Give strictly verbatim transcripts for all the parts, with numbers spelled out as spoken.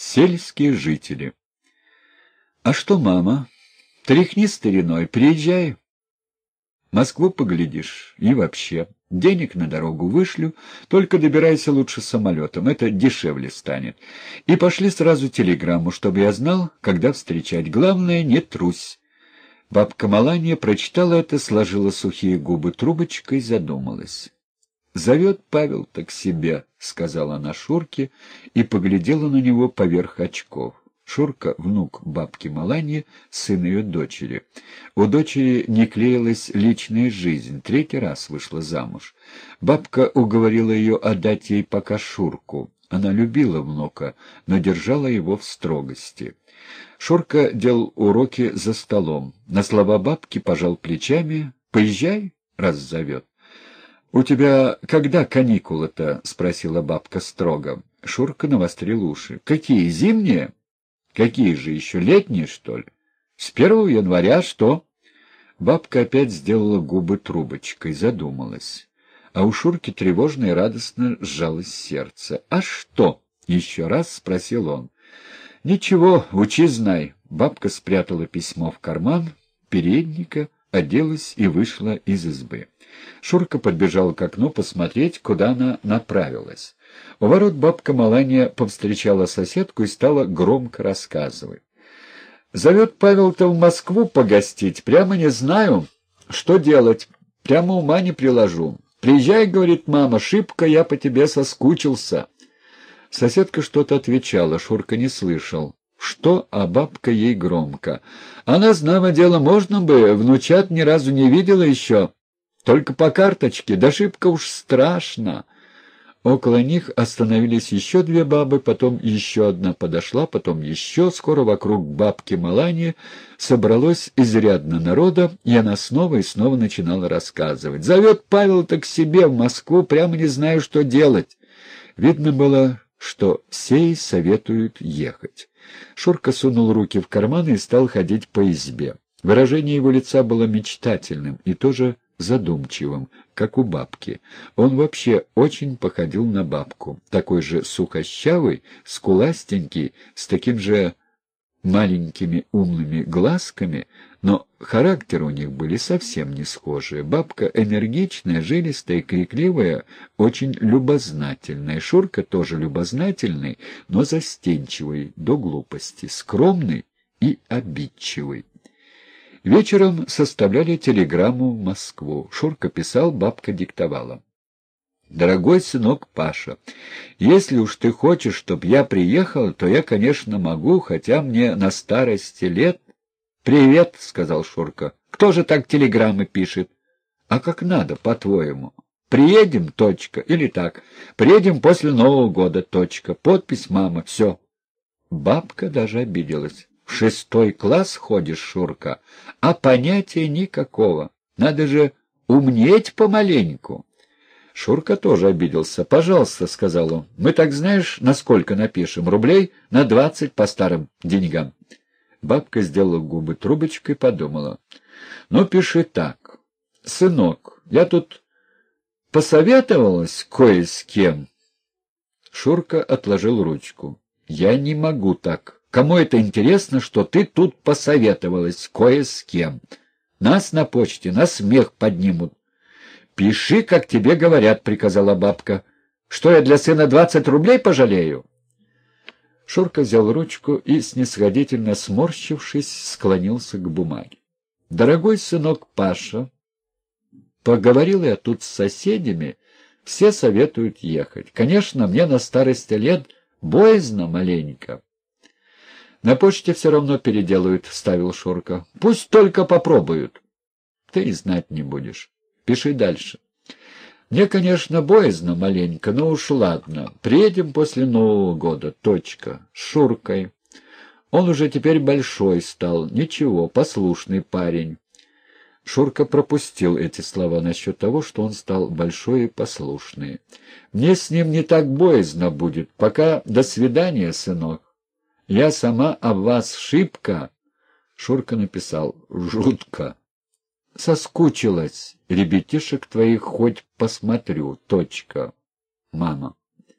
Сельские жители. А что, мама? Тряхни стариной, приезжай. Москву поглядишь и вообще. Денег на дорогу вышлю, только добирайся лучше самолетом, это дешевле станет. И пошли сразу телеграмму, чтобы я знал, когда встречать. Главное, не трусь. Бабка Маланья прочитала это, сложила сухие губы трубочкой и задумалась. «Зовет Павел-то к себе», — сказала она Шурке и поглядела на него поверх очков. Шурка — внук бабки Маланьи, сын ее дочери. У дочери не клеилась личная жизнь, третий раз вышла замуж. Бабка уговорила ее отдать ей пока Шурку. Она любила внука, но держала его в строгости. Шурка делал уроки за столом. На слова бабки пожал плечами. «Поезжай, раз зовет». «У тебя когда каникулы-то?» — спросила бабка строго. Шурка навострил уши. «Какие, зимние? Какие же еще, летние, что ли? С первого января что?» Бабка опять сделала губы трубочкой, задумалась. А у Шурки тревожно и радостно сжалось сердце. «А что?» — еще раз спросил он. «Ничего, учи, знай». Бабка спрятала письмо в карман передника, оделась и вышла из избы. Шурка подбежал к окну посмотреть, куда она направилась. У ворот бабка Маланья повстречала соседку и стала громко рассказывать. «Зовет Павел-то в Москву погостить, прямо не знаю, что делать, прямо ума не приложу. Приезжай, — говорит мама, — шибко я по тебе соскучился». Соседка что-то отвечала, Шурка не слышал. Что, а бабка ей громко. «Она, знамо дело, можно бы, внучат ни разу не видела еще. Только по карточке, да шибко уж страшно». Около них остановились еще две бабы, потом еще одна подошла, потом еще. Скоро вокруг бабки Маланьи собралось изрядно народа, и она снова и снова начинала рассказывать. «Зовет Павел-то к себе в Москву, прямо не знаю, что делать». Видно было, что все ей советуют ехать. Шурка сунул руки в карманы и стал ходить по избе. Выражение его лица было мечтательным и тоже задумчивым, как у бабки. Он вообще очень походил на бабку, такой же сухощавый, скуластенький, с таким же маленькими умными глазками, но характеры у них были совсем не схожие. Бабка энергичная, жилистая, крикливая, очень любознательная. Шурка тоже любознательный, но застенчивый до глупости, скромный и обидчивый. Вечером составляли телеграмму в Москву. Шурка писал, бабка диктовала. «Дорогой сынок Паша, если уж ты хочешь, чтоб я приехал, то я, конечно, могу, хотя мне на старости лет...» «Привет», — сказал Шурка. «Кто же так телеграммы пишет?» «А как надо, по-твоему?» «Приедем, точка, или так. Приедем после Нового года, точка. Подпись мама, все». Бабка даже обиделась. «В шестой класс ходишь, Шурка, а понятия никакого. Надо же умнеть помаленьку». Шурка тоже обиделся. «Пожалуйста», — сказал он, — «мы так, знаешь, на сколько напишем? Рублей на двадцать по старым деньгам». Бабка сделала губы трубочкой и подумала. «Ну, пиши так. Сынок, я тут посоветовалась кое с кем». Шурка отложил ручку. «Я не могу так. Кому это интересно, что ты тут посоветовалась кое с кем? Нас на почте на смех поднимут». «Пиши, как тебе говорят», — приказала бабка. «Что, я для сына двадцать рублей пожалею?» Шурка взял ручку и, снисходительно сморщившись, склонился к бумаге. «Дорогой сынок Паша, поговорил я тут с соседями, все советуют ехать. Конечно, мне на старости лет боязно маленько». «На почте все равно переделают», — вставил Шурка. «Пусть только попробуют». «Ты и знать не будешь. Пиши дальше». «Мне, конечно, боязно маленько, но уж ладно. Приедем после Нового года. Точка. С Шуркой. Он уже теперь большой стал. Ничего, послушный парень». Шурка пропустил эти слова насчет того, что он стал большой и послушный. «Мне с ним не так боязно будет. Пока до свидания, сынок. Я сама об вас шибко». Шурка написал «жутко». «Соскучилась. Ребятишек твоих хоть посмотрю. Точка. Мама».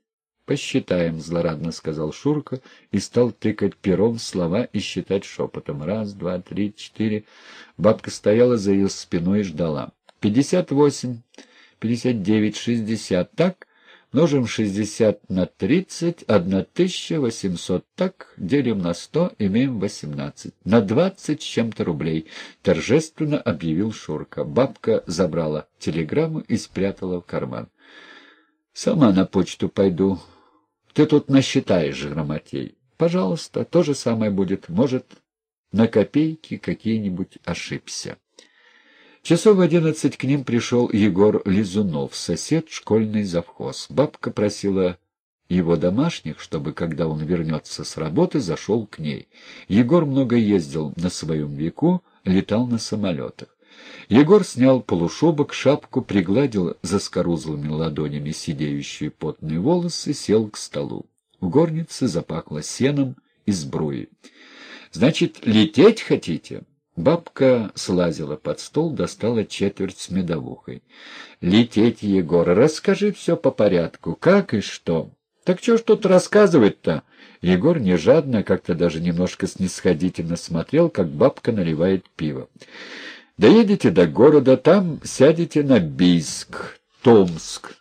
«Посчитаем», — злорадно сказал Шурка и стал тыкать пером в слова и считать шепотом. Раз, два, три, четыре. Бабка стояла за ее спиной и ждала. «Пятьдесят восемь, пятьдесят девять, шестьдесят. Так? Множим шестьдесят на тридцать, одна тысяча восемьсот. Так? Делим на сто, имеем восемнадцать. На двадцать с чем-то рублей», — торжественно объявил Шурка. Бабка забрала телеграмму и спрятала в карман. «Сама на почту пойду. Ты тут насчитаешь, грамотей. Пожалуйста, то же самое будет. Может, на копейки какие-нибудь ошибся». Часов в одиннадцать к ним пришел Егор Лизунов, сосед, школьный завхоз. Бабка просила его домашних, чтобы, когда он вернется с работы, зашел к ней. Егор много ездил на своем веку, летал на самолетах. Егор снял полушубок, шапку, пригладил заскорузлыми ладонями сидеющие потные волосы, сел к столу. В горнице запахло сеном и сбруей. «Значит, лететь хотите?» Бабка слазила под стол, достала четверть с медовухой. «Лететь, Егор, расскажи все по порядку. Как и что?» «Так что ж тут рассказывать-то?» Егор нежадно, как-то даже немножко снисходительно смотрел, как бабка наливает пиво. «Доедете до города, там сядете на Бийск, Томск.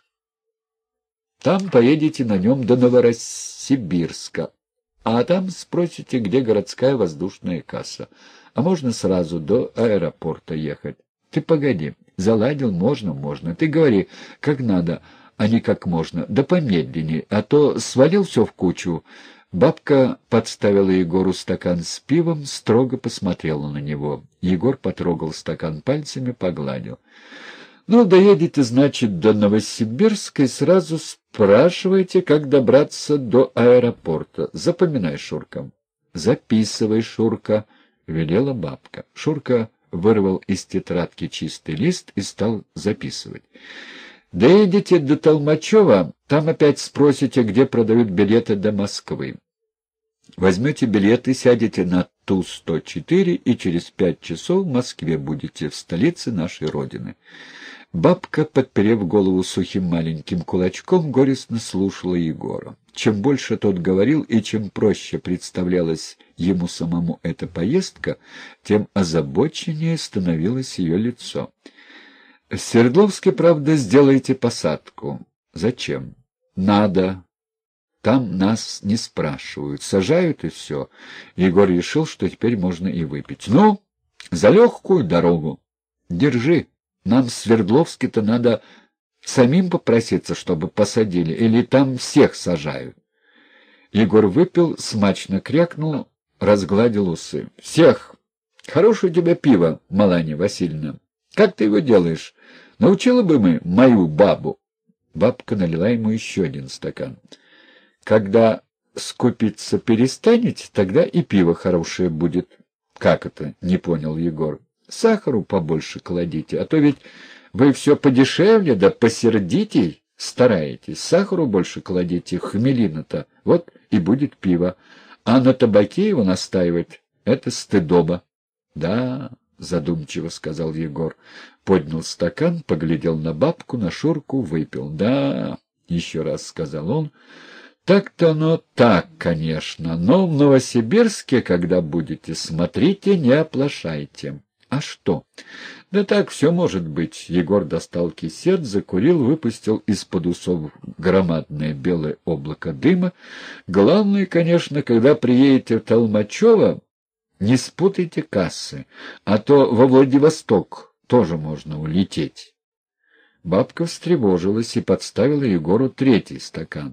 Там поедете на нем до Новосибирска, а там спросите, где городская воздушная касса. А можно сразу до аэропорта ехать. Ты погоди, заладил, можно, можно. Ты говори, как надо, а не как можно. Да помедленнее, а то свалил все в кучу». Бабка подставила Егору стакан с пивом, строго посмотрела на него. Егор потрогал стакан пальцами, погладил. «Ну, доедете, значит, до Новосибирска и сразу спрашивайте, как добраться до аэропорта. Запоминай, Шурка». «Записывай, Шурка», — велела бабка. Шурка вырвал из тетрадки чистый лист и стал записывать. «Доедете до Толмачева, там опять спросите, где продают билеты до Москвы. Возьмете билеты, сядете на Ту сто четыре и через пять часов в Москве будете, в столице нашей Родины». Бабка, подперев голову сухим маленьким кулачком, горестно слушала Егора. Чем больше тот говорил и чем проще представлялась ему самому эта поездка, тем озабоченнее становилось ее лицо. «В Свердловске, правда, сделайте посадку». «Зачем?» «Надо. Там нас не спрашивают. Сажают и все». Егор решил, что теперь можно и выпить. «Ну, за легкую дорогу. Держи. Нам в Свердловске-то надо самим попроситься, чтобы посадили, или там всех сажают». Егор выпил, смачно крякнул, разгладил усы. «Всех! Хорошее у тебя пиво, Маланья Васильевна. Как ты его делаешь? Научила бы мы мою бабу». Бабка налила ему еще один стакан. «Когда скупиться перестанете, тогда и пиво хорошее будет». «Как это?» — не понял Егор. «Сахару побольше кладите, а то ведь вы все подешевле, да посердитей стараетесь. Сахару больше кладите, хмелина-то, вот и будет пиво. А на табаке его настаивать — это стыдоба». «Да», — задумчиво сказал Егор, поднял стакан, поглядел на бабку, на Шурку, выпил. «Да», — еще раз сказал он, — «так-то оно так, конечно, но в Новосибирске, когда будете, смотрите, не оплошайте». «А что?» «Да так все может быть». Егор достал кисет, закурил, выпустил из-под усов громадное белое облако дыма. «Главное, конечно, когда приедете в Толмачево, не спутайте кассы, а то во Владивосток тоже можно улететь». Бабка встревожилась и подставила Егору третий стакан.